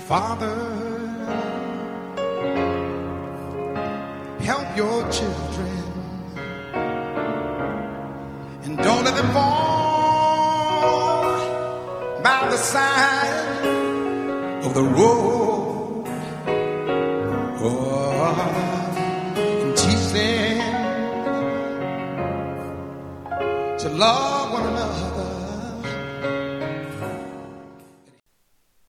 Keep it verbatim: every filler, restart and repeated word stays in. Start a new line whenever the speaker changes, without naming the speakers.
Father, help your children and don't let them fall by the side of the road. Oh, and teach them to love one another